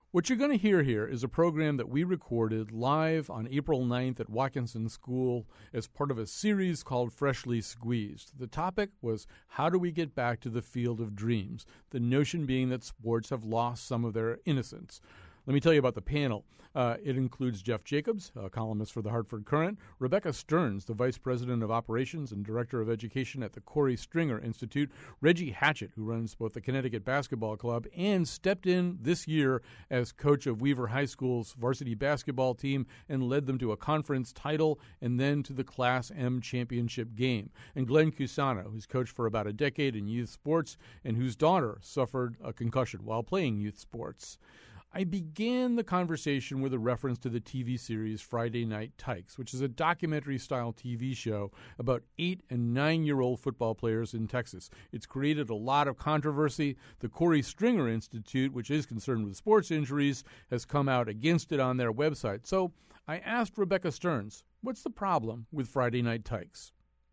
What you're going to hear here is a program that we recorded live on April 9th at Watkinson School as part of a series called Freshly Squeezed. The topic was, how do we get back to the field of dreams? The notion being that sports have lost some of their innocence. Let me tell you about the panel. It includes Jeff Jacobs, a columnist for the Hartford Courant, Rebecca Stearns, the Vice President of Operations and Director of Education at the Corey Stringer Institute, Reggie Hatchett, who runs both the Connecticut Basketball Club and stepped in this year as coach of Weaver High School's varsity basketball team and led them to a conference title and then to the Class M championship game, and Glenn Cusano, who's coached for about a decade in youth sports and whose daughter suffered a concussion while playing youth sports. I began the conversation with a reference to the TV series Friday Night Tykes, which is a documentary-style TV show about 8- and 9-year-old football players in Texas. It's created a lot of controversy. The Corey Stringer Institute, which is concerned with sports injuries, has come out against it on their website. So I asked Rebecca Stearns, what's the problem with Friday Night Tykes?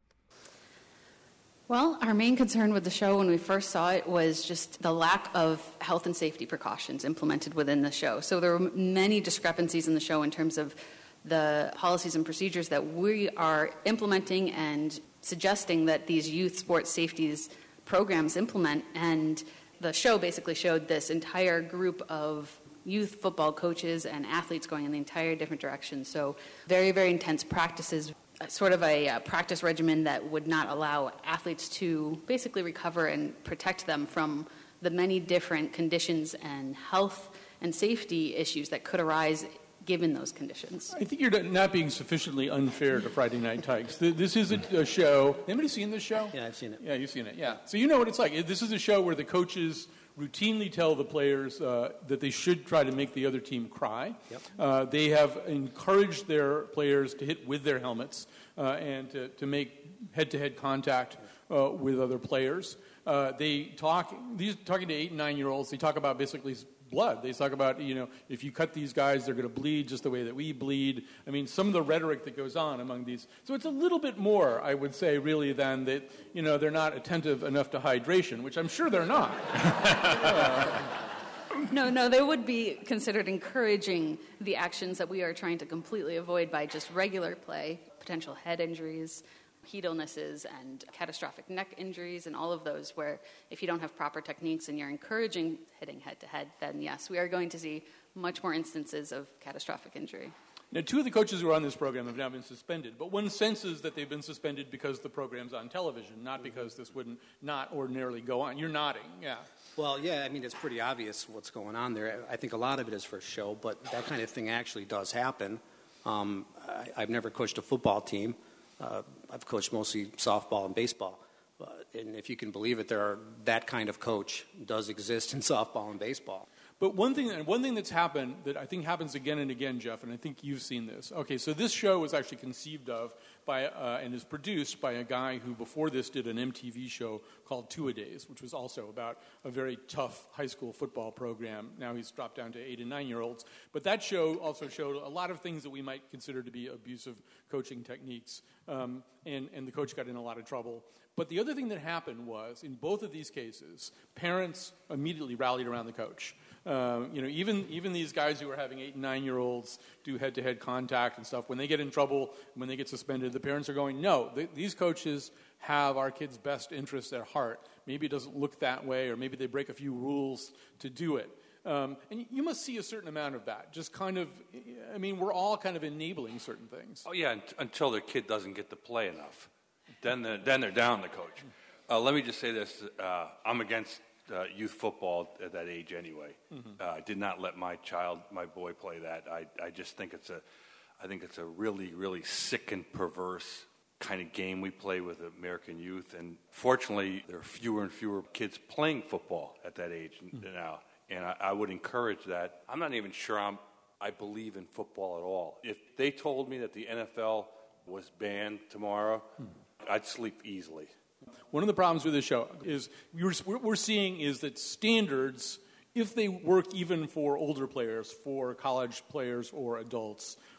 Well, our main concern with the show when we first saw it was just the lack of health and safety precautions implemented within the show. So there were many discrepancies in the show in terms of the policies and procedures that we are implementing and suggesting that these youth sports safeties programs implement. And the show basically showed this entire group of youth football coaches and athletes going in the entire different direction. So very, very intense practices, sort of a practice regimen that would not allow athletes to basically recover and protect them from the many different conditions and health and safety issues that could arise given those conditions. I think you're not being sufficiently unfair to Friday Night Tykes. This is a show. Anybody seen this show? Yeah, I've seen it. Yeah, you've seen it, yeah. So you know what it's like. This is a show where the coaches routinely tell the players that they should try to make the other team cry. Yep. They have encouraged their players to hit with their helmets and to make head-to-head contact with other players. Talking to 8 and 9-year-olds, they talk about basically blood. They talk about, if you cut these guys, they're going to bleed just the way that we bleed. I mean, some of the rhetoric that goes on among these. So it's a little bit more, I would say, really, than that, they're not attentive enough to hydration, which I'm sure they're not. No, they would be considered encouraging the actions that we are trying to completely avoid by just regular play, potential head injuries, heat illnesses, and catastrophic neck injuries, and all of those where if you don't have proper techniques and you're encouraging hitting head-to-head, then yes, we are going to see much more instances of catastrophic injury. Now, 2 of the coaches who are on this program have now been suspended, but one senses that they've been suspended because the program's on television, not because this wouldn't not ordinarily go on. You're nodding, yeah. Well, yeah, I mean, it's pretty obvious what's going on there. I think a lot of it is for show, but that kind of thing actually does happen. I've never coached a football team. I've coached mostly softball and baseball. And if you can believe it, that kind of coach does exist in softball and baseball. But one thing that's happened that I think happens again and again, Jeff, and I think you've seen this. Okay, so this show was actually conceived of by and is produced by a guy who before this did an MTV show called Two-A-Days, which was also about a very tough high school football program. Now he's dropped down to 8 and 9-year-olds. But that show also showed a lot of things that we might consider to be abusive coaching techniques, and the coach got in a lot of trouble. But the other thing that happened was, in both of these cases, parents immediately rallied around the coach. Even these guys who are having 8 and 9-year-olds do head-to-head contact and stuff, when they get in trouble, when they get suspended, the parents are going, no, these coaches have our kids' best interests at heart. Maybe it doesn't look that way, or maybe they break a few rules to do it. And you must see a certain amount of that. Just kind of, we're all kind of enabling certain things. Oh, yeah, until their kid doesn't get to play enough. Then they're down the coach. Let me just say this. I'm against youth football at that age anyway. Mm-hmm. I did not let my boy play that. I just think it's a really, really sick and perverse kind of game we play with American youth. And fortunately, there are fewer and fewer kids playing football at that age now. And I would encourage that. I'm not even sure I believe in football at all. If they told me that the NFL was banned tomorrow, I'd sleep easily. One of the problems with this show is what we're seeing is that standards, if they work even for older players, for college players or adults,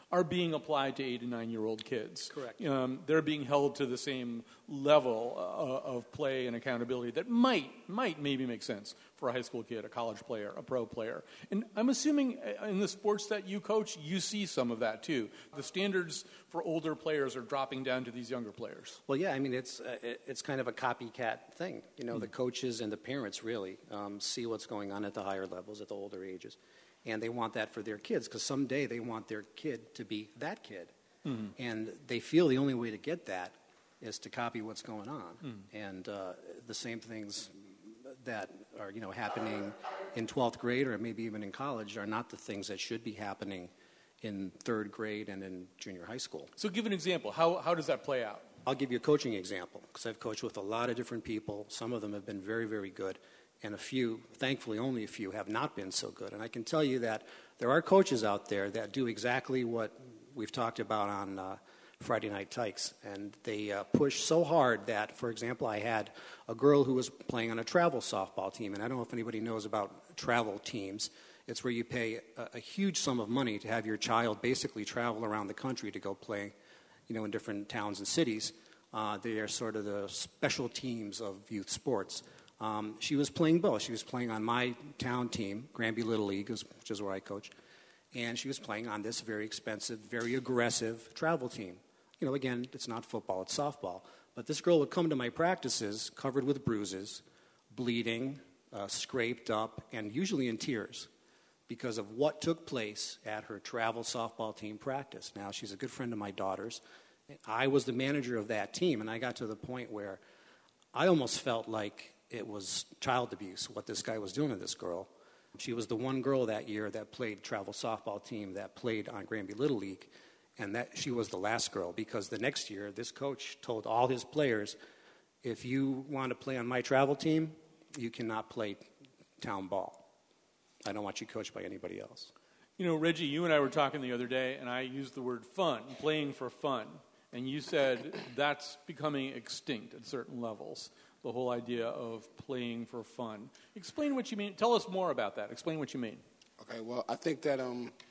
are being applied to 8 and 9-year-old kids. Correct. They're being held to the same level of play and accountability that might maybe make sense for a high school kid, a college player, a pro player. And I'm assuming in the sports that you coach, you see some of that too. The standards for older players are dropping down to these younger players. Well, yeah, I mean, it's kind of a copycat thing. The coaches and the parents really see what's going on at the higher levels, at the older ages, and they want that for their kids because someday they want their kid to be that kid. Mm-hmm. And they feel the only way to get that is to copy what's going on. Mm-hmm. And the same things that are happening in 12th grade or maybe even in college are not the things that should be happening in 3rd grade and in junior high school. So give an example. How does that play out? I'll give you a coaching example because I've coached with a lot of different people. Some of them have been very, very good, and a few, thankfully only a few, have not been so good. And I can tell you that there are coaches out there that do exactly what we've talked about on Friday Night Tykes, and they push so hard that, for example, I had a girl who was playing on a travel softball team, and I don't know if anybody knows about travel teams. It's where you pay a huge sum of money to have your child basically travel around the country to go play, in different towns and cities. They are sort of the special teams of youth sports. She was playing both. She was playing on my town team, Granby Little League, which is where I coach, and she was playing on this very expensive, very aggressive travel team. Again, it's not football, it's softball. But this girl would come to my practices covered with bruises, bleeding, scraped up, and usually in tears because of what took place at her travel softball team practice. Now, she's a good friend of my daughter's. I was the manager of that team, and I got to the point where I almost felt like it was child abuse, what this guy was doing to this girl. She was the one girl that year that played travel softball team that played on Granby Little League, and that she was the last girl because the next year, this coach told all his players, if you want to play on my travel team, you cannot play town ball. I don't want you coached by anybody else. Reggie, you and I were talking the other day, and I used the word fun, playing for fun. And you said that's becoming extinct at certain levels, the whole idea of playing for fun. Explain what you mean. Tell us more about that. Explain what you mean. Okay, well, I think that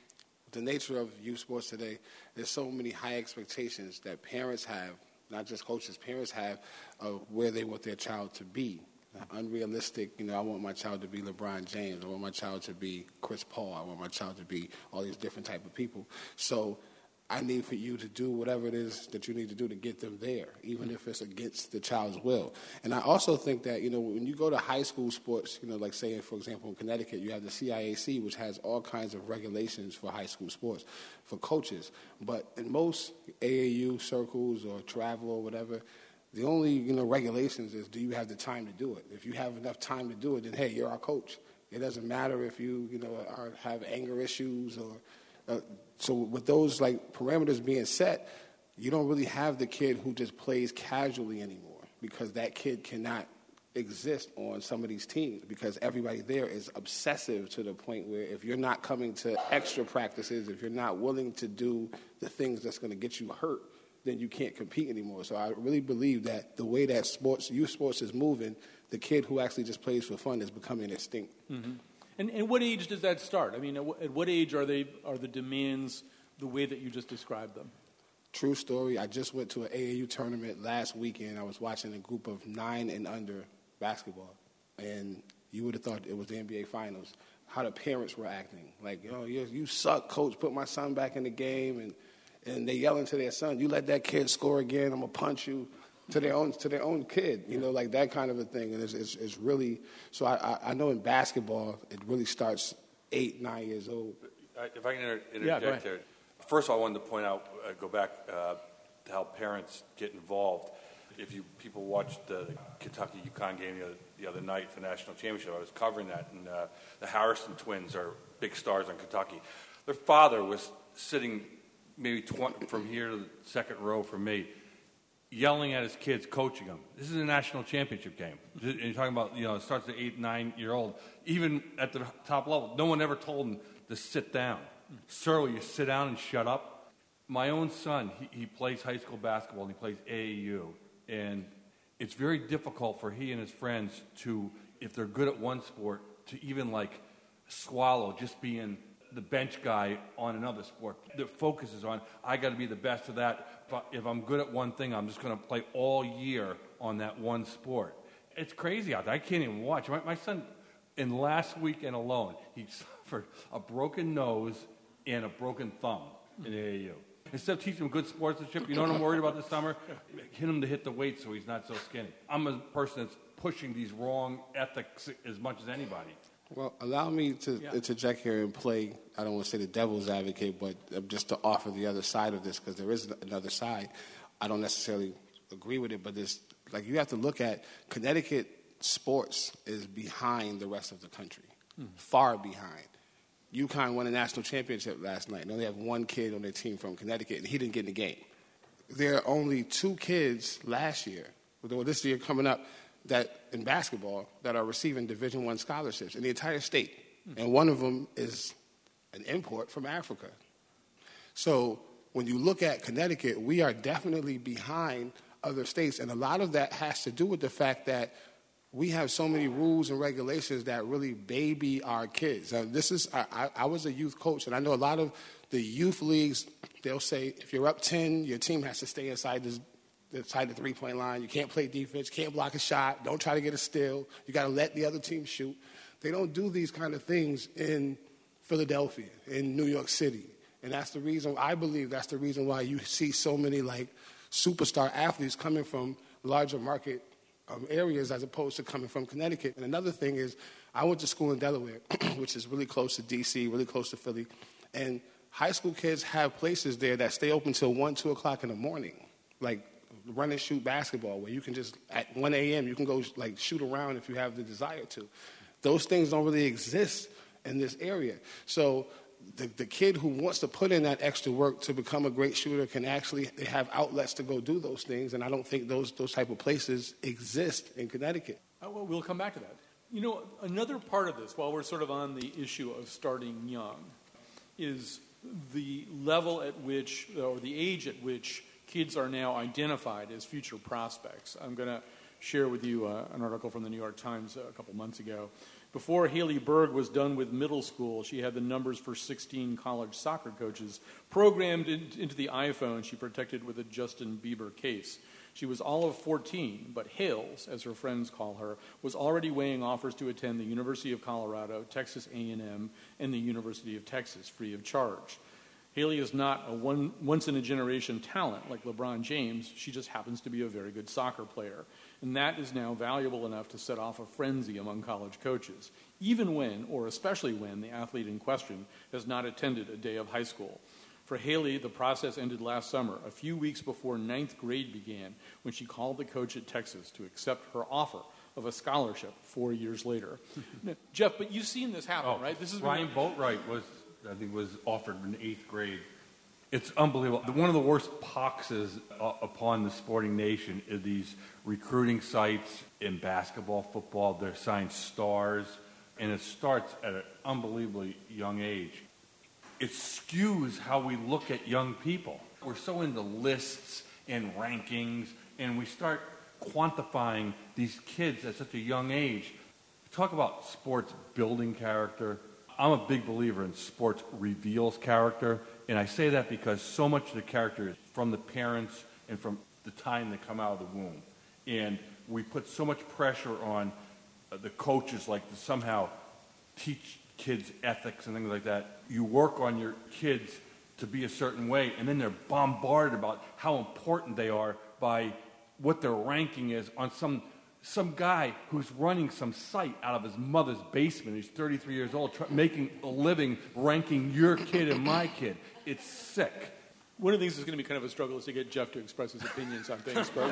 the nature of youth sports today, there's so many high expectations that parents have, not just coaches, parents have of where they want their child to be. Unrealistic, I want my child to be LeBron James. I want my child to be Chris Paul. I want my child to be all these different type of people. So I need for you to do whatever it is that you need to do to get them there, even if it's against the child's will. And I also think that, when you go to high school sports, like say, for example, in Connecticut, you have the CIAC, which has all kinds of regulations for high school sports, for coaches. But in most AAU circles or travel or whatever, the only, regulations is do you have the time to do it? If you have enough time to do it, then, hey, you're our coach. It doesn't matter if you, have anger issues or so with those, parameters being set, you don't really have the kid who just plays casually anymore because that kid cannot exist on some of these teams because everybody there is obsessive to the point where if you're not coming to extra practices, if you're not willing to do the things that's going to get you hurt, then you can't compete anymore. So I really believe that the way that youth sports is moving, the kid who actually just plays for fun is becoming extinct. Mm-hmm. And what age does that start? I mean, at what age are the demands the way that you just described them? True story. I just went to an AAU tournament last weekend. I was watching a group of 9 and under basketball, and you would have thought it was the NBA Finals. How the parents were acting, like, you suck, coach. Put my son back in the game, and they yelling to their son, "You let that kid score again, I'm gonna punch you." To their own kid, like that kind of a thing, and it's really. So I know in basketball it really starts 8, 9 years old. If I can interject there. First of all, I wanted to point out, go back to how parents get involved. If people watched the Kentucky-UConn game the other night for the national championship, I was covering that, and the Harrison twins are big stars on Kentucky. Their father was sitting maybe 20 from here to the second row from me, yelling at his kids, coaching them. This is a national championship game. And you're talking about, it starts at 8, 9-year-old. Even at the top level, no one ever told him to sit down. Sir, will you sit down and shut up? My own son, he plays high school basketball and he plays AAU. And it's very difficult for he and his friends to, if they're good at one sport, to even swallow just being the bench guy on another sport. The focus is on, I got to be the best of that. If I'm good at one thing, I'm just going to play all year on that one sport. It's crazy out there. I can't even watch. My son, in last weekend alone, he suffered a broken nose and a broken thumb in the AAU. Instead of teaching him good sportsmanship, you know what I'm worried about this summer? Get him to hit the weight so he's not so skinny. I'm a person that's pushing these wrong ethics as much as anybody. Well, allow me to interject here and play, I don't want to say the devil's advocate, but just to offer the other side of this, because there is another side. I don't necessarily agree with it, but there's, like, you have to look at Connecticut sports is behind the rest of the country, far behind. UConn won a national championship last night. They only have one kid on their team from Connecticut, and he didn't get in the game. There are only 2 kids last year, or this year coming up, that in basketball that are receiving Division I scholarships in the entire state. And one of them is an import from Africa. So when you look at Connecticut, we are definitely behind other states. And a lot of that has to do with the fact that we have so many rules and regulations that really baby our kids. I was a youth coach, and I know a lot of the youth leagues, they'll say, if you're up 10, your team has to stay inside the three-point line. You can't play defense, can't block a shot, don't try to get a steal. You got to let the other team shoot. They don't do these kind of things in Philadelphia, in New York City. And that's the reason, I believe that's the reason why you see so many, like, superstar athletes coming from larger market areas as opposed to coming from Connecticut. And another thing is, I went to school in Delaware, which is really close to D.C., really close to Philly. And high school kids have places there that stay open till 1, 2 o'clock in the morning, like run and shoot basketball, where you can just, at 1 a.m., you can go, like, shoot around if you have the desire to. Those things don't really exist in this area. So the kid who wants to put in that extra work to become a great shooter can actually have outlets to go do those things, and I don't think those type of places exist in Connecticut. Well, we'll come back to that. You know, another part of this, while we're sort of on the issue of starting young, is the level at which, or the age at which kids are now identified as future prospects. I'm going to share with you an article from the New York Times a couple months ago. Before Haley Berg was done with middle school, she had the numbers for 16 college soccer coaches programmed into the iPhone she protected with a Justin Bieber case. She was all of 14, but Hales, as her friends call her, was already weighing offers to attend the University of Colorado, Texas A&M, and the University of Texas free of charge. Haley is not a once-in-a-generation talent like LeBron James. She just happens to be a very good soccer player. And that is now valuable enough to set off a frenzy among college coaches, even when, or especially when, the athlete in question has not attended a day of high school. For Haley, the process ended last summer, a few weeks before 9th grade began, when she called the coach at Texas to accept her offer of a scholarship 4 years later. Now, Jeff, but you've seen this happen, right? This is Ryan Boatwright was offered in 8th grade. It's unbelievable. One of the worst poxes upon the sporting nation is these recruiting sites in basketball, football. They're assigned stars, and it starts at an unbelievably young age. It skews how we look at young people. We're so into lists and rankings, and we start quantifying these kids at such a young age. Talk about sports building character. I'm a big believer in sports reveals character, and I say that because so much of the character is from the parents and from the time they come out of the womb. And we put so much pressure on the coaches, like, to somehow teach kids ethics and things like that. You work on your kids to be a certain way, and then they're bombarded about how important they are by what their ranking is on some guy who's running some site out of his mother's basement. He's 33 years old, making a living ranking your kid and my kid. It's sick. One of the things that's going to be kind of a struggle is to get Jeff to express his opinions on things. But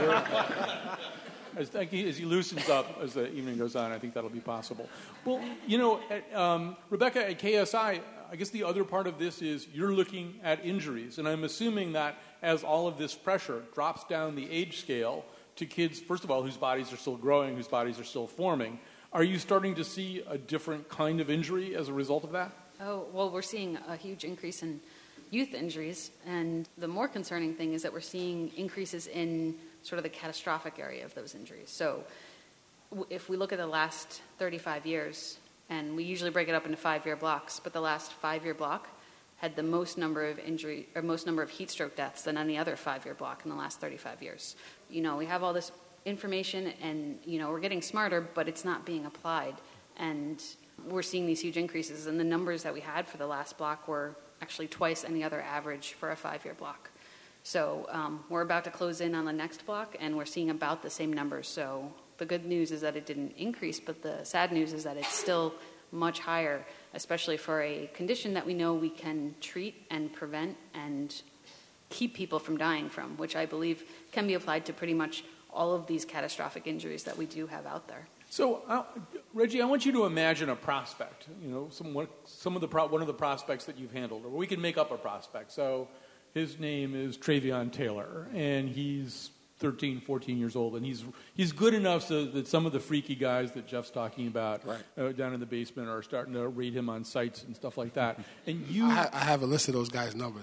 as he loosens up as the evening goes on, I think that'll be possible. Well, you know, Rebecca, at KSI, I guess the other part of this is you're looking at injuries. And I'm assuming that as all of this pressure drops down the age scale to kids, first of all, whose bodies are still growing, whose bodies are still forming, are you starting to see a different kind of injury as a result of that? Oh, well, we're seeing a huge increase in youth injuries, and the more concerning thing is that we're seeing increases in sort of the catastrophic area of those injuries. So if we look at the last 35 years, And we usually break it up into 5-year blocks, but the last 5-year block had the most number of heat stroke deaths than any other 5-year block in the last 35 years. We have all this information and, we're getting smarter, but it's not being applied. And we're seeing these huge increases, and the numbers that we had for the last block were actually twice any other average for a 5-year block. So we're about to close in on the next block, and we're seeing about the same numbers. So the good news is that it didn't increase, but the sad news is that it's still much higher, especially for a condition that we know we can treat and prevent and keep people from dying from, which I believe can be applied to pretty much all of these catastrophic injuries that we do have out there. So, Reggie, I want you to imagine a prospect. One of the prospects that you've handled, or we can make up a prospect. So, his name is Travion Taylor, and he's 13, 14 years old, and he's good enough so that some of the freaky guys that Jeff's talking about down in the basement are starting to rate him on sites and stuff like that. And I have a list of those guys' numbers.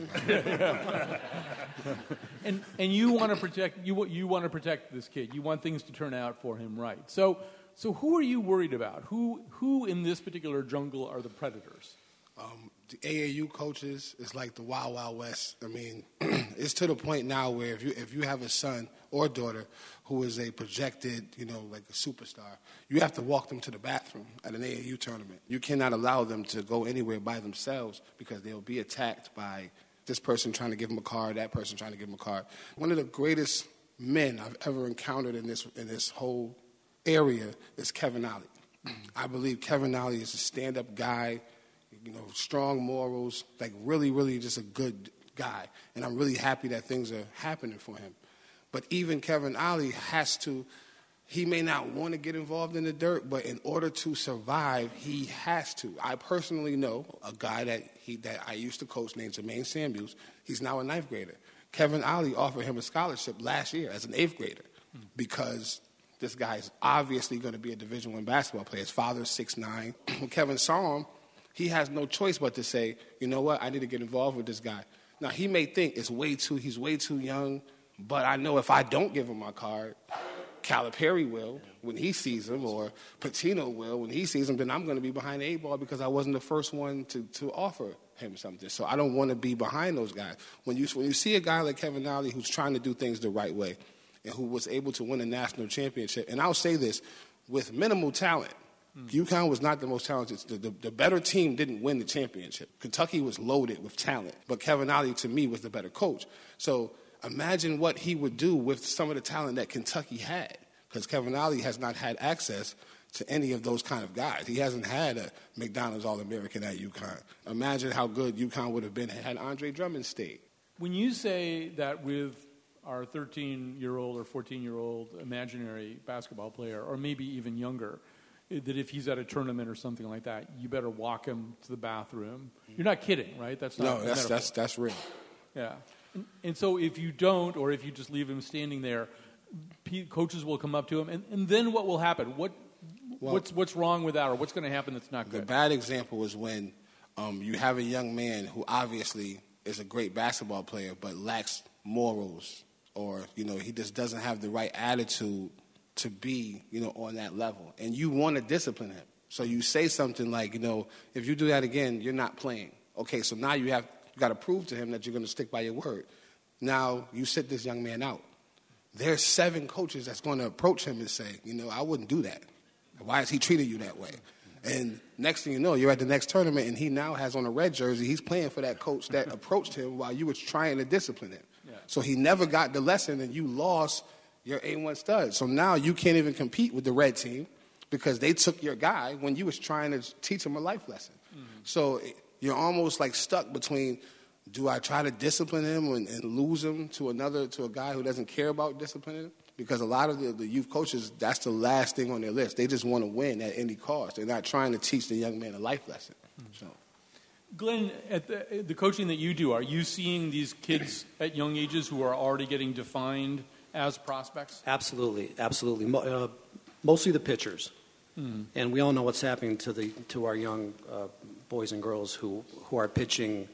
and you want to protect you want to protect this kid. You want things to turn out for him right. So who are you worried about? Who in this particular jungle are the predators? The AAU coaches is like the Wild Wild West. I mean, it's to the point now where if you have a son or daughter who is a projected, like a superstar, you have to walk them to the bathroom at an AAU tournament. You cannot allow them to go anywhere by themselves because they'll be attacked by this person trying to give them a card, that person trying to give them a card. One of the greatest men I've ever encountered in this whole area is Kevin Ollie. I believe Kevin Ollie is a stand-up guy, strong morals, like really, really just a good guy. And I'm really happy that things are happening for him. But even Kevin Ollie he may not want to get involved in the dirt, but in order to survive, he has to. I personally know a guy that I used to coach named Jermaine Samuels. He's now a 9th grader. Kevin Ollie offered him a scholarship last year as an 8th grader because this guy is obviously going to be a Division I basketball player. His father's 6'9". When Kevin saw him, he has no choice but to say, you know what, I need to get involved with this guy. Now, he may think he's way too young, but I know if I don't give him my card, Calipari will when he sees him, or Patino will when he sees him, then I'm going to be behind the 8 ball because I wasn't the first one to offer him something. So I don't want to be behind those guys. When you see a guy like Kevin Ollie who's trying to do things the right way and who was able to win a national championship, and I'll say this, with minimal talent, UConn was not the most talented. The better team didn't win the championship. Kentucky was loaded with talent, but Kevin Ollie, to me, was the better coach. So imagine what he would do with some of the talent that Kentucky had, because Kevin Ollie has not had access to any of those kind of guys. He hasn't had a McDonald's All-American at UConn. Imagine how good UConn would have been had Andre Drummond stayed. When you say that with our 13-year-old or 14-year-old imaginary basketball player, or maybe even younger, that if he's at a tournament or something like that, you better walk him to the bathroom. You're not kidding, right? That's real. Yeah. And so if you don't, or if you just leave him standing there, coaches will come up to him, and then what will happen? What's wrong with that, or what's going to happen that's not good? The bad example is when you have a young man who obviously is a great basketball player but lacks morals, or he just doesn't have the right attitude to be, on that level. And you want to discipline him. So you say something like, if you do that again, you're not playing. Okay, so now you got to prove to him that you're going to stick by your word. Now you sit this young man out. There's 7 coaches that's going to approach him and say, I wouldn't do that. Why is he treating you that way? And next thing you know, you're at the next tournament, and he now has on a red jersey. He's playing for that coach that approached him while you were trying to discipline him. Yeah. So he never got the lesson, and you lost your A1 stud. So now you can't even compete with the red team because they took your guy when you was trying to teach him a life lesson. Mm-hmm. So you're almost like stuck between, do I try to discipline him and lose him to a guy who doesn't care about disciplining him? Because a lot of the youth coaches, that's the last thing on their list. They just want to win at any cost. They're not trying to teach the young man a life lesson. Mm-hmm. So, Glenn, at the coaching that you do, are you seeing these kids at young ages who are already getting defined as prospects? Absolutely. Mostly the pitchers. Mm. And we all know what's happening to our young boys and girls who are pitching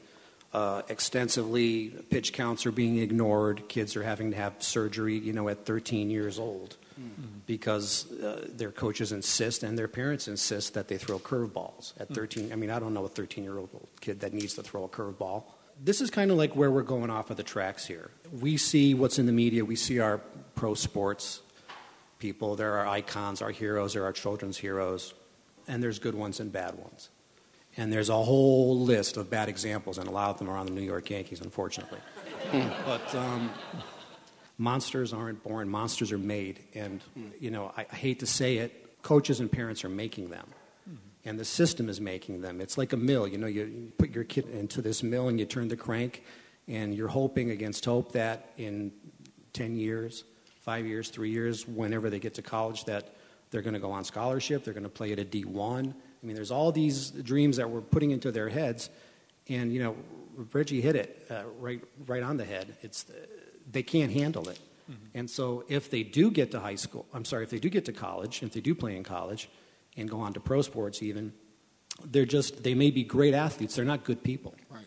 extensively. Pitch counts are being ignored. Kids are having to have surgery, at 13 years old. because their coaches insist and their parents insist that they throw curveballs at 13. I mean, I don't know a 13-year-old kid that needs to throw a curveball. This is kind of like where we're going off of the tracks here. We see what's in the media. We see our pro sports people. There are icons, our heroes, there are children's heroes, and there's good ones and bad ones. And there's a whole list of bad examples, and a lot of them are on the New York Yankees, unfortunately. But monsters aren't born. Monsters are made. And, I hate to say it, coaches and parents are making them. And the system is making them. It's like a mill. You put your kid into this mill and you turn the crank, and you're hoping against hope that in 10 years, 5 years, 3 years, whenever they get to college, that they're going to go on scholarship, they're going to play at a D1. I mean, there's all these dreams that we're putting into their heads. And, Reggie hit it right on the head. They can't handle it. And so if they do get to if they do get to college, if they do play in college and go on to pro sports even, they may be great athletes. They're not good people. Right.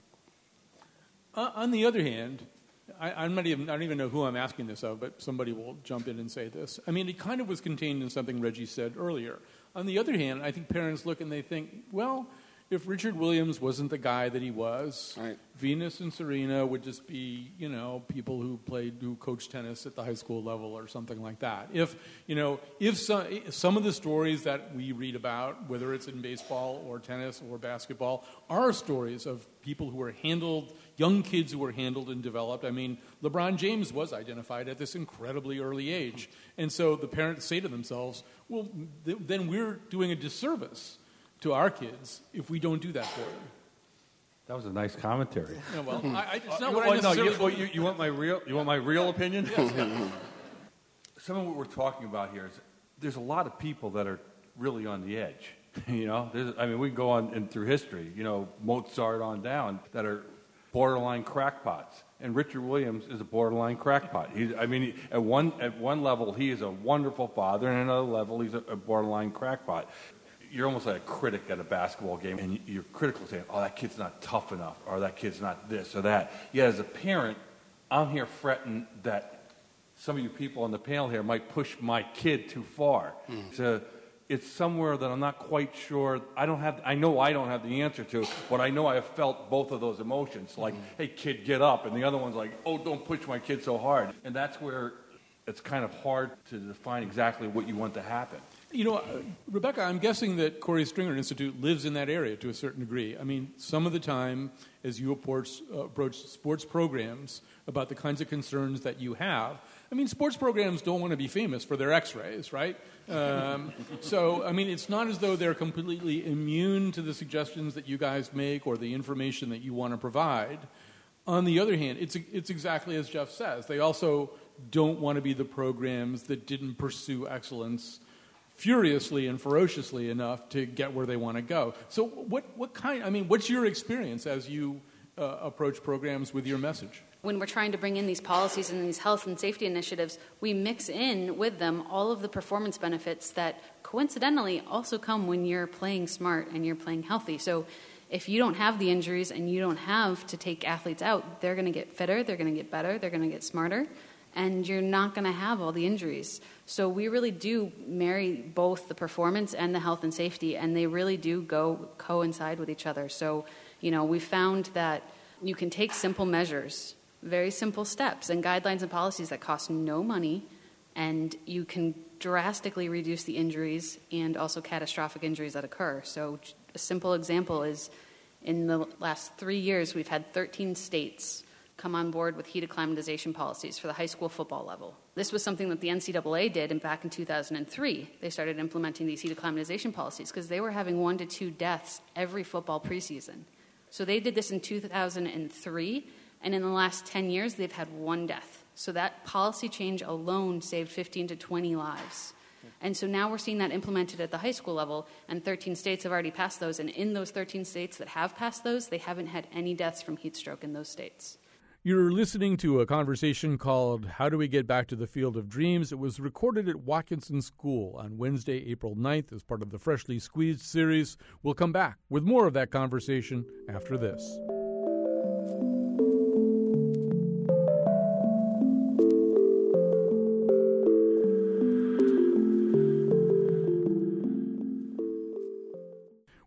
On the other hand, I don't even know who I'm asking this of, but somebody will jump in and say this. I mean, it kind of was contained in something Reggie said earlier. On the other hand, I think parents look and they think, well, if Richard Williams wasn't the guy that he was, right, Venus and Serena would just be, people who coached tennis at the high school level or something like that. If some of the stories that we read about, whether it's in baseball or tennis or basketball, are stories of people who were handled, young kids who were handled and developed. I mean, LeBron James was identified at this incredibly early age. And so the parents say to themselves, well, then we're doing a disservice to our kids if we don't do that for them. That was a nice commentary. Yeah, well, it's not what I necessarily... You want my real opinion? Some of what we're talking about here is there's a lot of people that are really on the edge. We can go on and through history, Mozart on down, that are borderline crackpots. And Richard Williams is a borderline crackpot. At one level, he is a wonderful father, and at another level, he's a borderline crackpot. You're almost like a critic at a basketball game, and you're critical saying, oh, that kid's not tough enough, or that kid's not this or that. Yet as a parent, I'm here fretting that some of you people on the panel here might push my kid too far. So it's somewhere that I'm not quite sure. I know I don't have the answer to, but I know I have felt both of those emotions. Like, hey, kid, get up. And the other one's like, oh, don't push my kid so hard. And that's where it's kind of hard to define exactly what you want to happen. Rebecca, I'm guessing that Corey Stringer Institute lives in that area to a certain degree. I mean, some of the time, as you approach sports programs about the kinds of concerns that you have, sports programs don't want to be famous for their x-rays, right? It's not as though they're completely immune to the suggestions that you guys make or the information that you want to provide. On the other hand, it's exactly as Jeff says. They also don't want to be the programs that didn't pursue excellence furiously and ferociously enough to get where they want to go. So what's your experience as you approach programs with your message? When we're trying to bring in these policies and these health and safety initiatives, we mix in with them all of the performance benefits that coincidentally also come when you're playing smart and you're playing healthy. So if you don't have the injuries and you don't have to take athletes out, they're going to get fitter, they're going to get better, they're going to get smarter, and you're not going to have all the injuries. So we really do marry both the performance and the health and safety, and they really do coincide with each other. So, we found that you can take simple measures, very simple steps, and guidelines and policies that cost no money, and you can drastically reduce the injuries and also catastrophic injuries that occur. So a simple example is in the last 3 years, we've had 13 states come on board with heat acclimatization policies for the high school football level. This was something that the NCAA did back in 2003. They started implementing these heat acclimatization policies because they were having 1 to 2 deaths every football preseason. So they did this in 2003, and in the last 10 years, they've had 1 death. So that policy change alone saved 15 to 20 lives. And so now we're seeing that implemented at the high school level, and 13 states have already passed those. And in those 13 states that have passed those, they haven't had any deaths from heat stroke in those states. You're listening to a conversation called How Do We Get Back to the Field of Dreams? It was recorded at Watkinson School on Wednesday, April 9th as part of the Freshly Squeezed series. We'll come back with more of that conversation after this.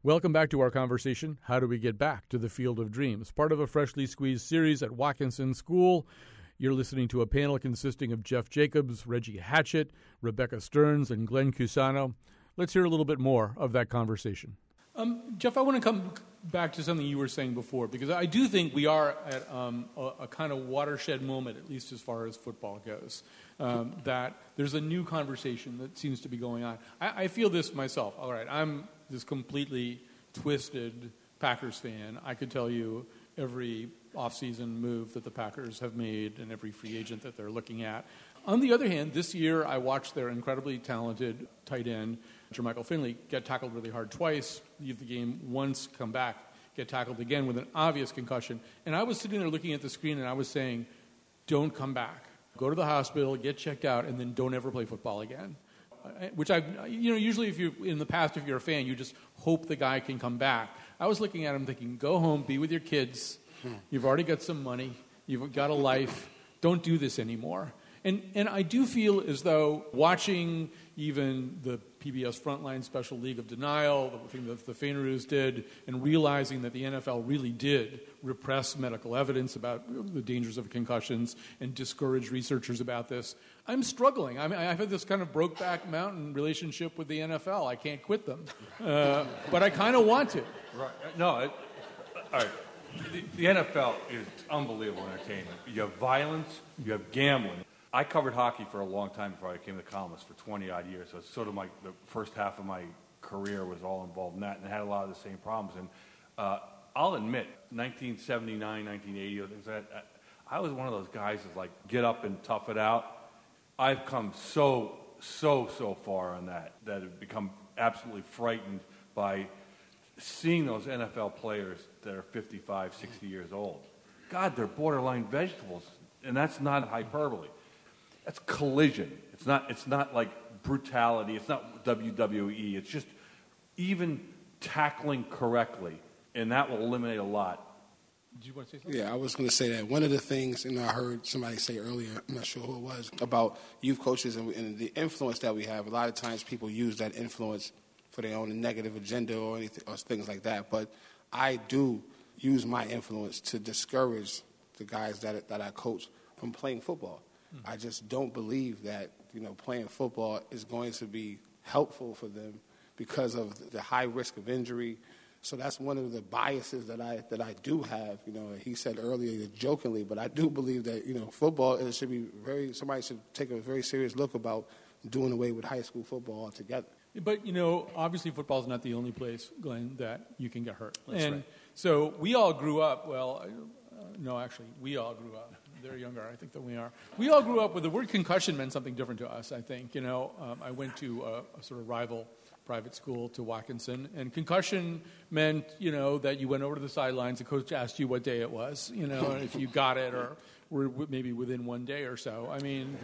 Welcome back to our conversation, How Do We Get Back to the Field of Dreams? Part of a Freshly Squeezed series at Watkinson School. You're listening to a panel consisting of Jeff Jacobs, Reggie Hatchett, Rebecca Stearns, and Glenn Cusano. Let's hear a little bit more of that conversation. Jeff, I want to come back to something you were saying before, because I do think we are at a kind of watershed moment, at least as far as football goes, that there's a new conversation that seems to be going on. I feel this myself. All right, I'm this completely twisted Packers fan. I could tell you every offseason move that the Packers have made and every free agent that they're looking at. On the other hand, this year I watched their incredibly talented tight end, Jermichael Finley, get tackled really hard twice, leave the game once, come back, get tackled again with an obvious concussion. And I was sitting there looking at the screen and I was saying, don't come back. Go to the hospital, get checked out, and then don't ever play football again. Which usually if in the past, if you're a fan, you just hope the guy can come back. I was looking at him thinking, go home, be with your kids. You've already got some money. You've got a life. Don't do this anymore. And I do feel as though watching even the PBS Frontline Special League of Denial, the thing that the Faineroos did, and realizing that the NFL really did repress medical evidence about the dangers of concussions and discourage researchers about this, I'm struggling. I mean, I've had this kind of Brokeback Mountain relationship with the NFL. I can't quit them. But I kind of want to. Right. No, all right. The NFL is unbelievable entertainment. You have violence, you have gambling. I covered hockey for a long time before I became the columnist, for 20-odd years. So it's sort of the first half of my career was all involved in that, and had a lot of the same problems. And I'll admit, 1979, 1980, things like that, I was one of those guys that's get up and tough it out. I've come so far on that have become absolutely frightened by seeing those NFL players that are 55, 60 years old. God, they're borderline vegetables, and that's not hyperbole. That's collision. It's not like brutality. It's not WWE. It's just even tackling correctly, and that will eliminate a lot. Did you want to say something? Yeah, I was going to say that. One of the things, I heard somebody say earlier, I'm not sure who it was, about youth coaches and the influence that we have. A lot of times people use that influence for their own negative agenda or anything or things like that. But I do use my influence to discourage the guys that I coach from playing football. I just don't believe that, playing football is going to be helpful for them because of the high risk of injury. So that's one of the biases that I do have. He said earlier jokingly, but I do believe that, football should be somebody should take a very serious look about doing away with high school football altogether. But, obviously football is not the only place, Glenn, that you can get hurt. That's right. So we all grew up, we all grew up. They're younger, I think, than we are. We all grew up with the word concussion meant something different to us, I think. I went to a sort of rival private school to Watkinson, and concussion meant, that you went over to the sidelines, the coach asked you what day it was, if you got it or were maybe within one day or so. I mean,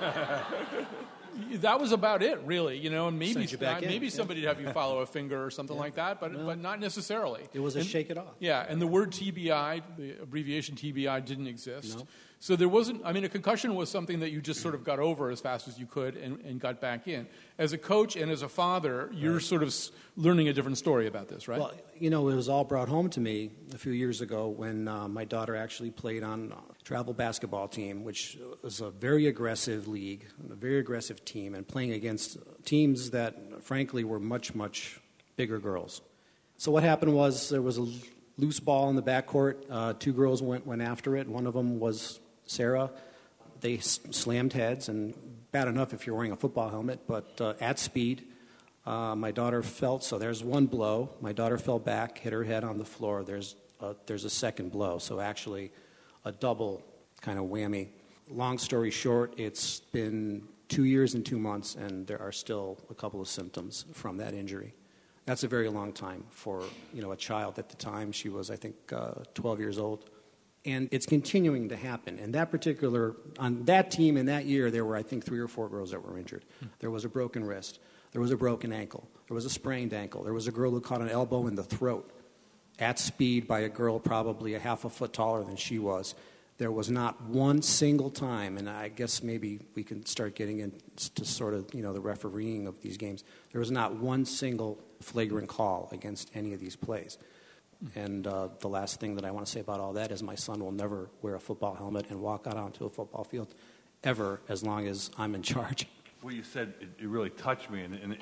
that was about it, really, and maybe somebody'd have you follow a finger or something like that, but not necessarily. It was shake it off. Yeah, and the word TBI, the abbreviation TBI, didn't exist. No. So there wasn't, a concussion was something that you just sort of got over as fast as you could and got back in. As a coach and as a father, you're sort of learning a different story about this, right? Well, it was all brought home to me a few years ago when my daughter actually played on a travel basketball team, which was a very aggressive league, a very aggressive team, and playing against teams that, frankly, were much, much bigger girls. So what happened was there was a loose ball in the backcourt. Two girls went after it. One of them was Sarah. They slammed heads, and bad enough if you're wearing a football helmet, but at speed, my daughter fell. So there's one blow. My daughter fell back, hit her head on the floor. There's a second blow. So actually a double kind of whammy. Long story short, it's been 2 years and 2 months, and there are still a couple of symptoms from that injury. That's a very long time for a child. At the time, she was, I think, 12 years old. And it's continuing to happen. And on that team in that year, there were, I think, 3 or 4 girls that were injured. There was a broken wrist. There was a broken ankle. There was a sprained ankle. There was a girl who caught an elbow in the throat at speed by a girl probably a half a foot taller than she was. There was not one single time, and I guess maybe we can start getting into sort of, the refereeing of these games. There was not one single flagrant call against any of these plays. And the last thing that I want to say about all that is my son will never wear a football helmet and walk out onto a football field ever, as long as I'm in charge. What you said, it really touched me, and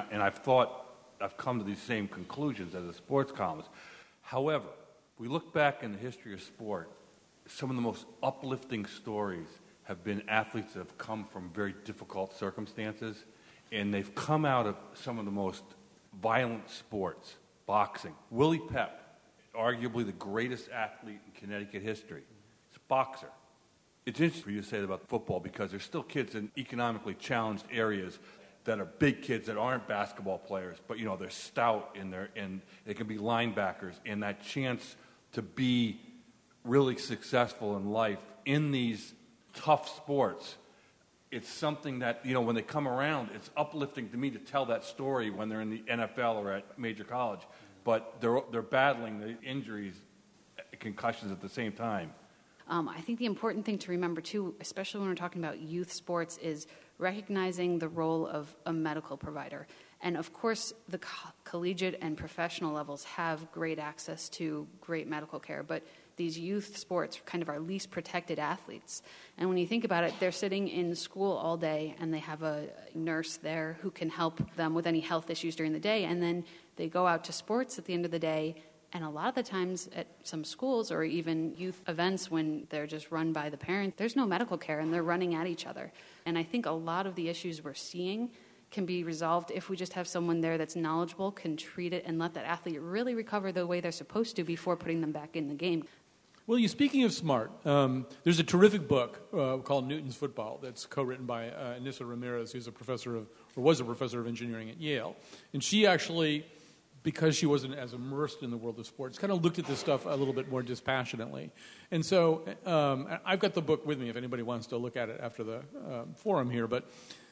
I've come to these same conclusions as a sports columnist. However, we look back in the history of sport, some of the most uplifting stories have been athletes that have come from very difficult circumstances, and they've come out of some of the most violent sports, boxing. Willie Pep, arguably the greatest athlete in Connecticut history, is a boxer. It's interesting for you to say that about football because there's still kids in economically challenged areas that are big kids that aren't basketball players, but they're stout and they can be linebackers, and that chance to be really successful in life in these tough sports, it's something that when they come around, it's uplifting to me to tell that story when they're in the NFL or at major college, but they're battling the injuries, concussions at the same time. I think the important thing to remember, too, especially when we're talking about youth sports, is recognizing the role of a medical provider. And, of course, the collegiate and professional levels have great access to great medical care, but these youth sports kind of are least protected athletes. And when you think about it, they're sitting in school all day, and they have a nurse there who can help them with any health issues during the day, and then they go out to sports at the end of the day. And a lot of the times at some schools or even youth events when they're just run by the parent, there's no medical care and they're running at each other. And I think a lot of the issues we're seeing can be resolved if we just have someone there that's knowledgeable, can treat it, and let that athlete really recover the way they're supposed to before putting them back in the game. Well, speaking of smart, there's a terrific book called Newton's Football that's co-written by Anissa Ramirez, who's was a professor of engineering at Yale. And she actually, because she wasn't as immersed in the world of sports, kind of looked at this stuff a little bit more dispassionately. And so I've got the book with me if anybody wants to look at it after the forum here. But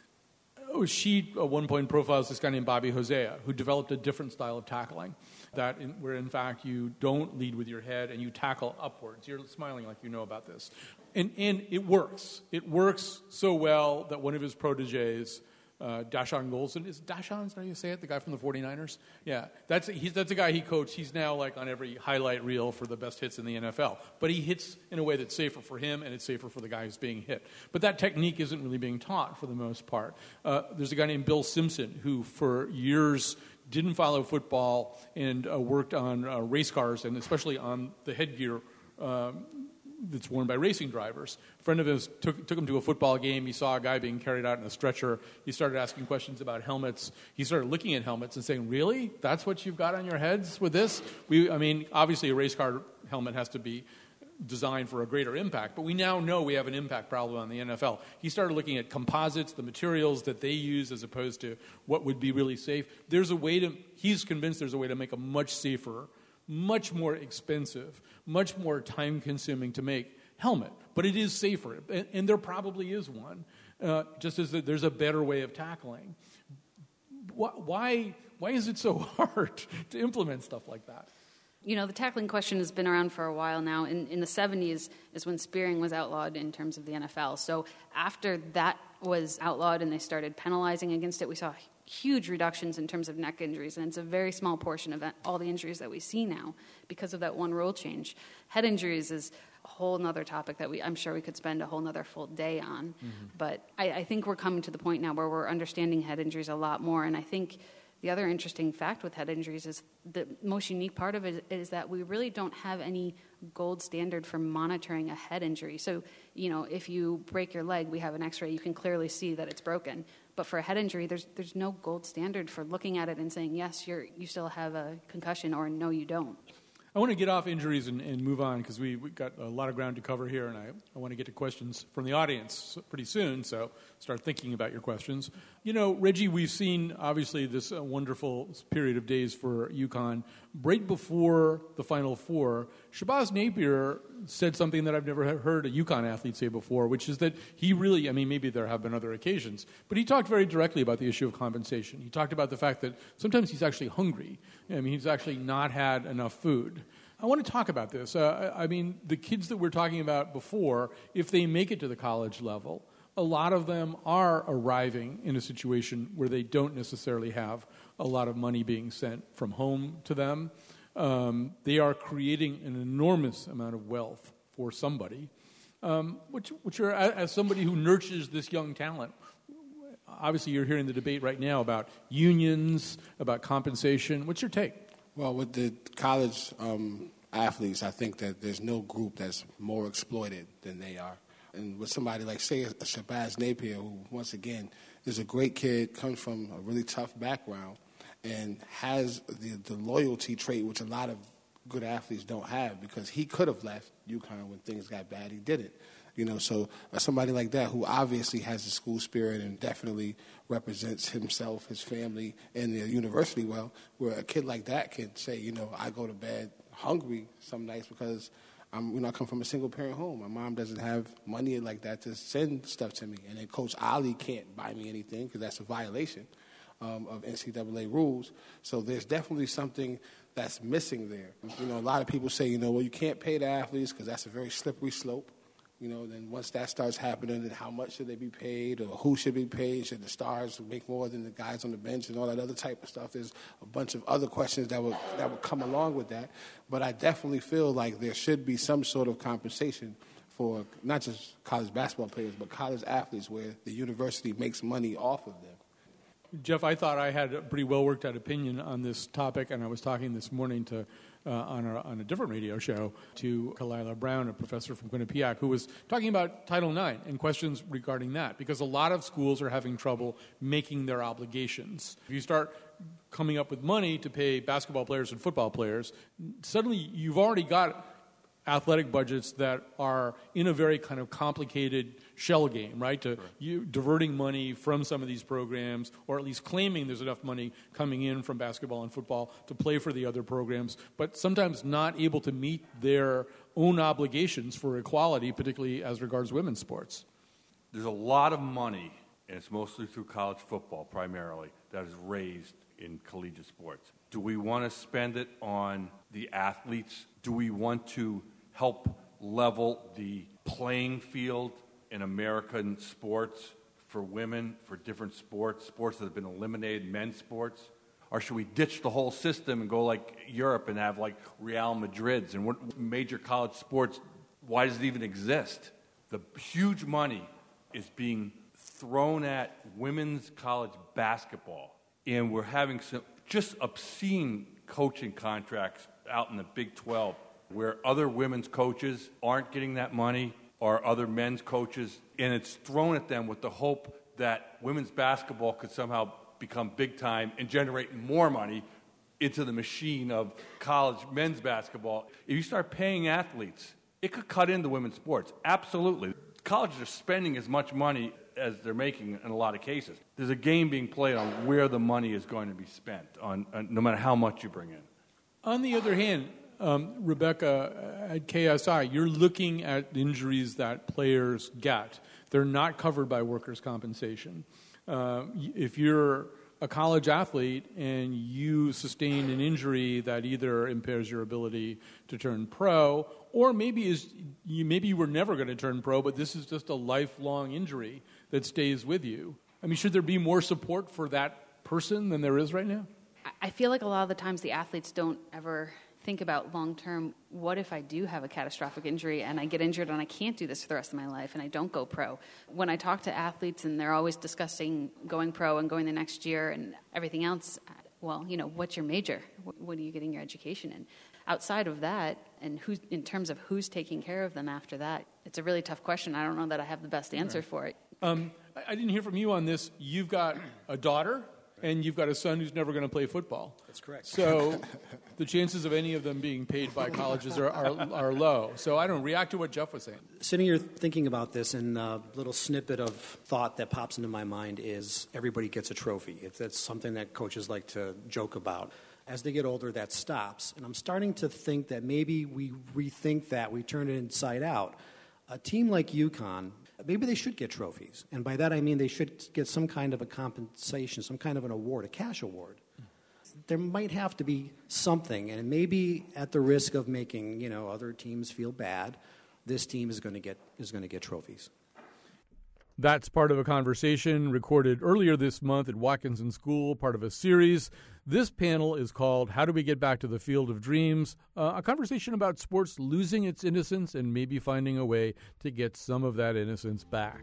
she, at one point, profiles this guy named Bobby Hosea, who developed a different style of tackling, where, in fact, you don't lead with your head and you tackle upwards. You're smiling like you know about this. And it works. It works so well that one of his protégés, Dashawn Golson. Is Dashawn, is that how you say it? The guy from the 49ers? Yeah. That's the guy he coached. He's now like on every highlight reel for the best hits in the NFL. But he hits in a way that's safer for him and it's safer for the guy who's being hit. But that technique isn't really being taught for the most part. There's a guy named Bill Simpson who for years didn't follow football and worked on race cars and especially on the headgear that's worn by racing drivers. A friend of his took him to a football game. He saw a guy being carried out in a stretcher. He started asking questions about helmets. He started looking at helmets and saying, really? That's what you've got on your heads with this? Obviously a race car helmet has to be designed for a greater impact, but we now know we have an impact problem on the NFL. He started looking at composites, the materials that they use as opposed to what would be really safe. He's convinced there's a way to make a much safer, much more expensive, much more time-consuming to make helmet, but it is safer, and there probably is one, just as there's a better way of tackling. Why is it so hard to implement stuff like that? The tackling question has been around for a while now. In the 70s is when spearing was outlawed in terms of the NFL. So after that was outlawed and they started penalizing against it, we saw huge reductions in terms of neck injuries, and it's a very small portion of all the injuries that we see now because of that one rule change. Head injuries is a whole other topic that I'm sure we could spend a whole other full day on. Mm-hmm. But I think we're coming to the point now where we're understanding head injuries a lot more, and I think the other interesting fact with head injuries is the most unique part of it is that we really don't have any gold standard for monitoring a head injury. So, if you break your leg, we have an x-ray, you can clearly see that it's broken. But for a head injury, there's no gold standard for looking at it and saying, yes, you still have a concussion, or no, you don't. I want to get off injuries and move on because we've got a lot of ground to cover here, and I want to get to questions from the audience pretty soon, so start thinking about your questions. Reggie, we've seen, obviously, this wonderful period of days for UConn. Right before the Final Four, Shabazz Napier said something that I've never heard a UConn athlete say before, which is that he really, maybe there have been other occasions, but he talked very directly about the issue of compensation. He talked about the fact that sometimes he's actually hungry. He's actually not had enough food. I want to talk about this. The kids that we're talking about before, if they make it to the college level, a lot of them are arriving in a situation where they don't necessarily have a lot of money being sent from home to them. They are creating an enormous amount of wealth for somebody, which are, as somebody who nurtures this young talent, obviously you're hearing the debate right now about unions, about compensation. What's your take? Well, with the college athletes, I think that there's no group that's more exploited than they are. And with somebody like, say, a Shabazz Napier, who, once again, is a great kid, comes from a really tough background, and has the loyalty trait, which a lot of good athletes don't have, because he could have left UConn when things got bad. He didn't. So somebody like that who obviously has the school spirit and definitely represents himself, his family, and the university well, where a kid like that can say, I go to bed hungry some nights because I come from a single-parent home. My mom doesn't have money like that to send stuff to me. And then Coach Ali can't buy me anything because that's a violation of NCAA rules. So there's definitely something that's missing there. A lot of people say, well, you can't pay the athletes because that's a very slippery slope. Then once that starts happening, then how much should they be paid, or who should be paid? Should the stars make more than the guys on the bench, and all that other type of stuff? There's a bunch of other questions that would come along with that. But I definitely feel like there should be some sort of compensation for not just college basketball players, but college athletes, where the university makes money off of them. Jeff, I thought I had a pretty well worked out opinion on this topic, and I was talking this morning to on a different radio show to Kalila Brown, a professor from Quinnipiac, who was talking about Title IX and questions regarding that, because a lot of schools are having trouble making their obligations. If you start coming up with money to pay basketball players and football players, suddenly you've already got athletic budgets that are in a very kind of complicated shell game, right? You diverting money from some of these programs, or at least claiming there's enough money coming in from basketball and football to play for the other programs, but sometimes not able to meet their own obligations for equality, particularly as regards women's sports. There's a lot of money, and it's mostly through college football primarily, that is raised in collegiate sports. Do we want to spend it on the athletes? Do we want to help level the playing field in American sports for women, for different sports that have been eliminated, men's sports? Or should we ditch the whole system and go like Europe and have like Real Madrids and what major college sports? Why does it even exist? The huge money is being thrown at women's college basketball, and we're having some just obscene coaching contracts out in the Big 12 where other women's coaches aren't getting that money, or other men's coaches, and it's thrown at them with the hope that women's basketball could somehow become big time and generate more money into the machine of college men's basketball. If you start paying athletes, it could cut into women's sports. Absolutely. Colleges are spending as much money as they're making in a lot of cases. There's a game being played on where the money is going to be spent, on no matter how much you bring in. On the other hand, Rebecca, at KSI, you're looking at injuries that players get. They're not covered by workers' compensation. If you're a college athlete and you sustain an injury that either impairs your ability to turn pro, or maybe you were never going to turn pro, but this is just a lifelong injury that stays with you. I mean, should there be more support for that person than there is right now? I feel like a lot of the times the athletes don't ever think about long-term, what if I do have a catastrophic injury and I get injured and I can't do this for the rest of my life and I don't go pro? When I talk to athletes and they're always discussing going pro and going the next year and everything else, well, what's your major? What are you getting your education in? Outside of that, and in terms of who's taking care of them after that, it's a really tough question. I don't know that I have the best answer for it. I didn't hear from you on this. You've got a daughter, and you've got a son who's never going to play football. That's correct. So the chances of any of them being paid by colleges are low. So I don't react to what Jeff was saying. Sitting here thinking about this, and a little snippet of thought that pops into my mind is everybody gets a trophy. It's something that coaches like to joke about. As they get older, that stops. And I'm starting to think that maybe we rethink that, we turn it inside out. A team like UConn, maybe they should get trophies. And by that I mean they should get some kind of a compensation, some kind of an award, a cash award. There might have to be something, and maybe at the risk of making other teams feel bad, this team is going to get trophies. That's part of a conversation recorded earlier this month at Watkinson School, part of a series. This panel is called How Do We Get Back to the Field of Dreams? A conversation about sports losing its innocence and maybe finding a way to get some of that innocence back.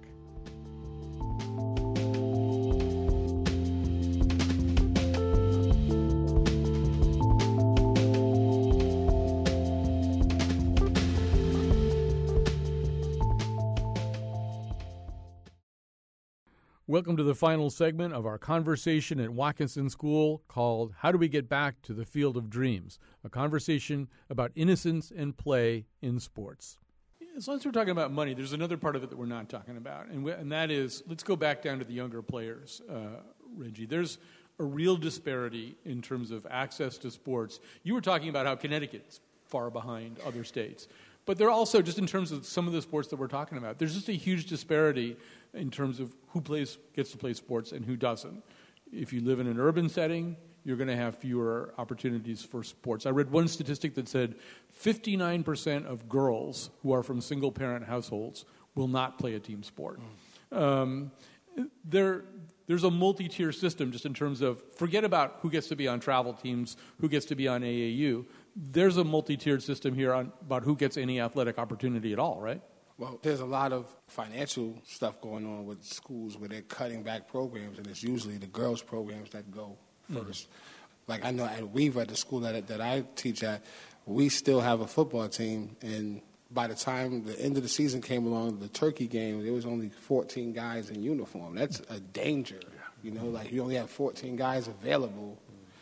Welcome to the final segment of our conversation at Watkinson School called How Do We Get Back to the Field of Dreams? A conversation about innocence and play in sports. As long as we're talking about money, there's another part of it that we're not talking about, and that is, let's go back down to the younger players, Reggie. There's a real disparity in terms of access to sports. You were talking about how Connecticut's far behind other states. But there are also, just in terms of some of the sports that we're talking about, there's just a huge disparity in terms of who gets to play sports and who doesn't. If you live in an urban setting, you're going to have fewer opportunities for sports. I read one statistic that said 59% of girls who are from single-parent households will not play a team sport. There's a multi-tier system just in terms of, forget about who gets to be on travel teams, who gets to be on AAU. There's a multi-tiered system here about who gets any athletic opportunity at all, right? Well, there's a lot of financial stuff going on with schools where they're cutting back programs, and it's usually the girls' programs that go first. Like I know at Weaver, at the school that I teach at, we still have a football team, and by the time the end of the season came along, the turkey game, there was only 14 guys in uniform. That's a danger. You know, like you only have 14 guys available.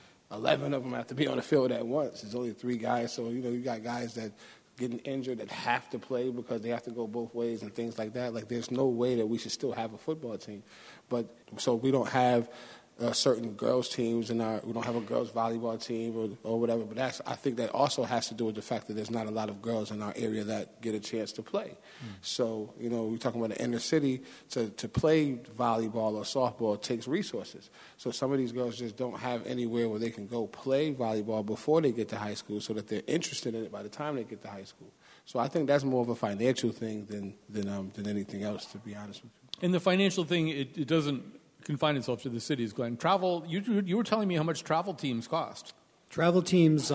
11 of them have to be on the field at once. There's only 3 guys, so, you know, you got guys that getting injured that have to play because they have to go both ways and things like that. Like, there's no way that we should still have a football team. But so we don't have certain girls teams we don't have a girls volleyball team or whatever. But I think that also has to do with the fact that there's not a lot of girls in our area that get a chance to play. So, you know, we're talking about the inner city. To play volleyball or softball takes resources. So some of these girls just don't have anywhere where they can go play volleyball before they get to high school so that they're interested in it by the time they get to high school. So I think that's more of a financial thing than anything else, to be honest with you. And the financial thing, it doesn't confine itself to the cities, Glenn. Travel, you were telling me how much travel teams cost. Travel teams,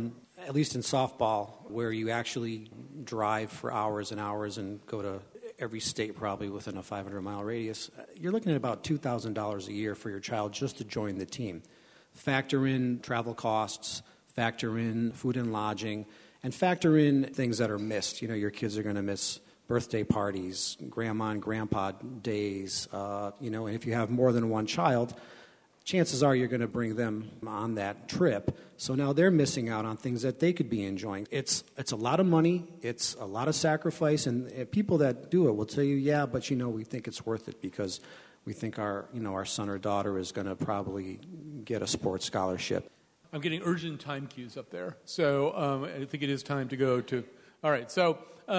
at least in softball, where you actually drive for hours and hours and go to every state probably within a 500-mile radius, you're looking at about $2,000 a year for your child just to join the team. Factor in travel costs, factor in food and lodging, and factor in things that are missed. You know, your kids are going to miss birthday parties, grandma and grandpa days, and if you have more than one child, chances are you're going to bring them on that trip. So now they're missing out on things that they could be enjoying. It's a lot of money, it's a lot of sacrifice, and people that do it will tell you, yeah, but we think it's worth it because we think our son or daughter is going to probably get a sports scholarship. I'm getting urgent time cues up there, so I think it is time to go to. All right, so.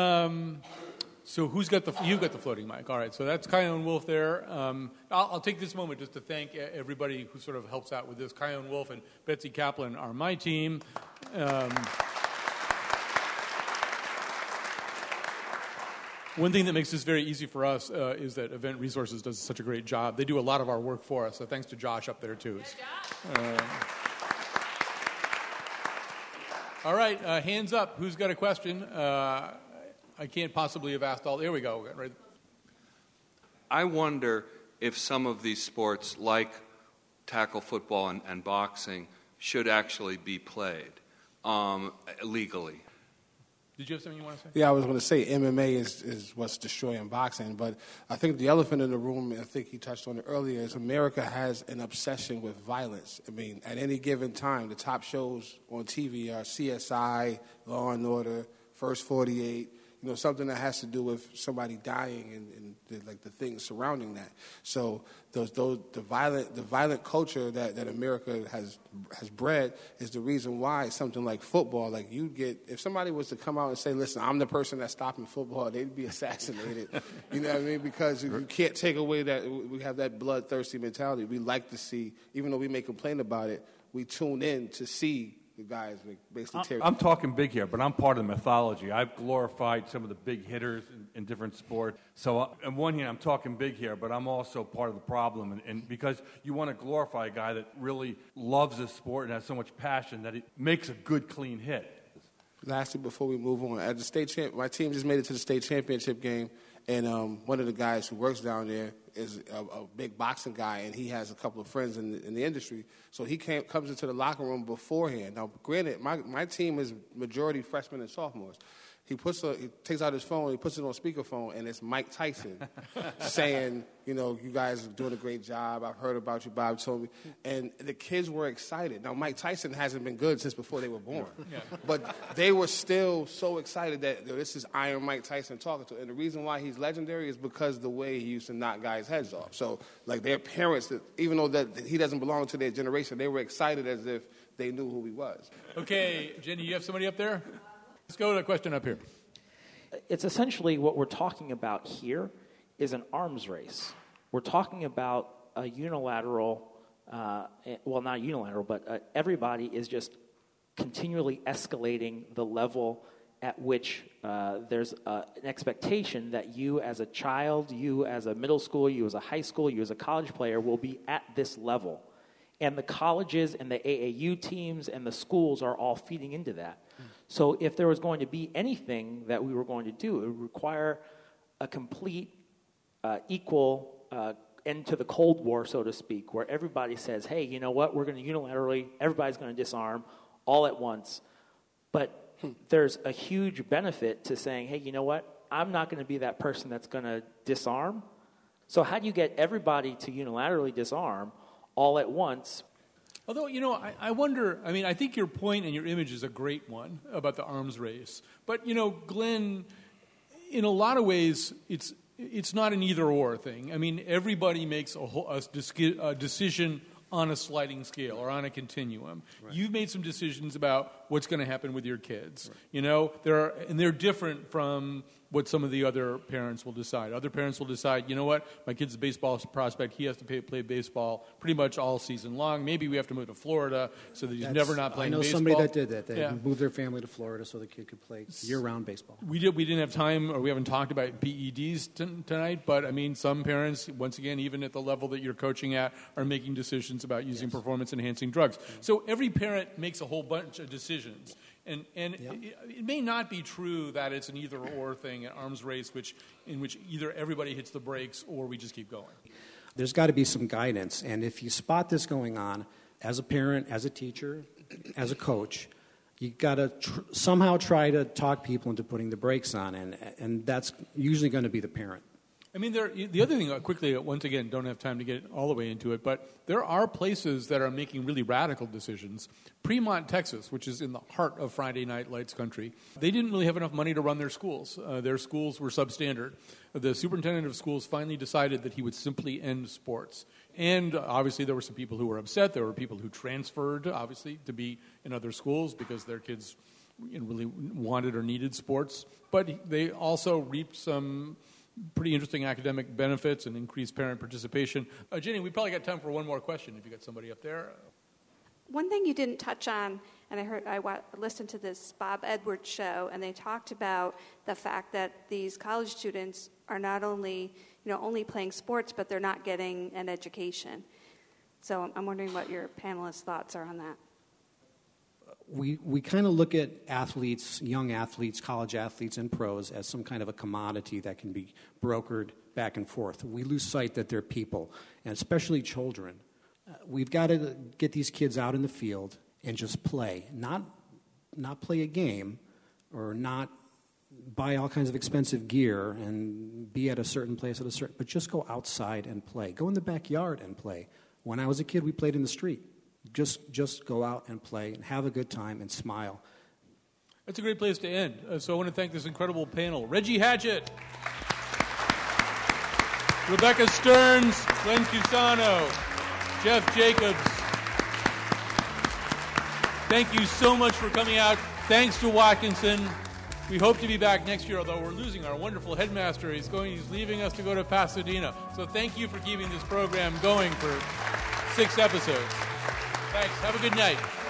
So you've got the floating mic. All right, so that's Kyone Wolf there. I'll take this moment just to thank everybody who sort of helps out with this. Kyone Wolf and Betsy Kaplan are my team. One thing that makes this very easy for us is that Event Resources does such a great job. They do a lot of our work for us, so thanks to Josh up there, too. All right, hands up. Who's got a question? I can't possibly have asked all. There we go. Right. I wonder if some of these sports, like tackle football and boxing, should actually be played legally. Did you have something you want to say? Yeah, I was going to say MMA is what's destroying boxing, but I think the elephant in the room, and I think he touched on it earlier, is America has an obsession with violence. I mean, at any given time, the top shows on TV are CSI, Law and Order, First 48, something that has to do with somebody dying and the things surrounding that. So the violent culture that America has bred is the reason why something like football, like if somebody was to come out and say, listen, I'm the person that's stopping football, they'd be assassinated. You know what I mean? Because you can't take away that, we have that bloodthirsty mentality. We like to see, even though we may complain about it, we tune in to see the guys basically tear. I'm talking big here, but I'm part of the mythology. I've glorified some of the big hitters in different sports. So on one hand, I'm talking big here, but I'm also part of the problem. And because you want to glorify a guy that really loves this sport and has so much passion that he makes a good, clean hit. Lastly, before we move on, at the my team just made it to the state championship game, and one of the guys who works down there is a big boxing guy, and he has a couple of friends in the industry. So he comes into the locker room beforehand. Now, granted, my team is majority freshmen and sophomores. He takes out his phone, he puts it on speakerphone, and it's Mike Tyson saying, you guys are doing a great job. I've heard about you, Bob told me. And the kids were excited. Now, Mike Tyson hasn't been good since before they were born. Yeah. But they were still so excited that this is Iron Mike Tyson talking to. And the reason why he's legendary is because the way he used to knock guys' heads off. So, like, their parents, even though that he doesn't belong to their generation, they were excited as if they knew who he was. Okay, Jenny, you have somebody up there? Let's go to a question up here. It's essentially what we're talking about here is an arms race. We're talking about a unilateral, not unilateral, but everybody is just continually escalating the level at which there's an expectation that you as a child, you as a middle school, you as a high school, you as a college player will be at this level. And the colleges and the AAU teams and the schools are all feeding into that. So if there was going to be anything that we were going to do, it would require a complete, equal end to the Cold War, so to speak, where everybody says, hey, you know what, we're going to unilaterally, everybody's going to disarm all at once. But there's a huge benefit to saying, hey, you know what, I'm not going to be that person that's going to disarm. So how do you get everybody to unilaterally disarm all at once? Although, I wonder, I think your point and your image is a great one about the arms race. But, Glenn, in a lot of ways, it's not an either-or thing. Everybody makes a decision on a sliding scale or on a continuum. Right. You've made some decisions about what's going to happen with your kids. Right. They're different from what some of the other parents will decide. Other parents will decide, you know what, my kid's a baseball prospect. He has to play baseball pretty much all season long. Maybe we have to move to Florida so that he's never not playing baseball. I know somebody that did that. They moved their family to Florida so the kid could play year-round baseball. We didn't have time, or we haven't talked about PEDs tonight, but, some parents, once again, even at the level that you're coaching at, are making decisions about using performance-enhancing drugs. So every parent makes a whole bunch of decisions. And it may not be true that it's an either-or thing, an arms race, in which either everybody hits the brakes or we just keep going. There's got to be some guidance. And if you spot this going on, as a parent, as a teacher, as a coach, you've got to somehow try to talk people into putting the brakes on. And that's usually going to be the parent. The other thing, quickly, once again, don't have time to get all the way into it, but there are places that are making really radical decisions. Fremont, Texas, which is in the heart of Friday Night Lights country, they didn't really have enough money to run their schools. Their schools were substandard. The superintendent of schools finally decided that he would simply end sports. And obviously there were some people who were upset. There were people who transferred, obviously, to be in other schools because their kids really wanted or needed sports. But they also reaped some pretty interesting academic benefits and increased parent participation. Jenny, we probably got time for one more question if you got somebody up there. One thing you didn't touch on, and I listened to this Bob Edwards show, and they talked about the fact that these college students are not only playing sports, but they're not getting an education. So I'm wondering what your panelists' thoughts are on that. We kind of look at athletes, young athletes, college athletes, and pros as some kind of a commodity that can be brokered back and forth. We lose sight that they're people, and especially children. We've got to get these kids out in the field and just play, not play a game or not buy all kinds of expensive gear and be at a certain place but just go outside and play. Go in the backyard and play. When I was a kid, we played in the street. Just go out and play and have a good time and smile. That's a great place to end. So I want to thank this incredible panel. Reggie Hatchett, Rebecca Stearns, Glenn Cusano, Jeff Jacobs. Thank you so much for coming out. Thanks to Watkinson. We hope to be back next year, although we're losing our wonderful headmaster. He's leaving us to go to Pasadena. So thank you for keeping this program going for 6 episodes. Thanks. Have a good night.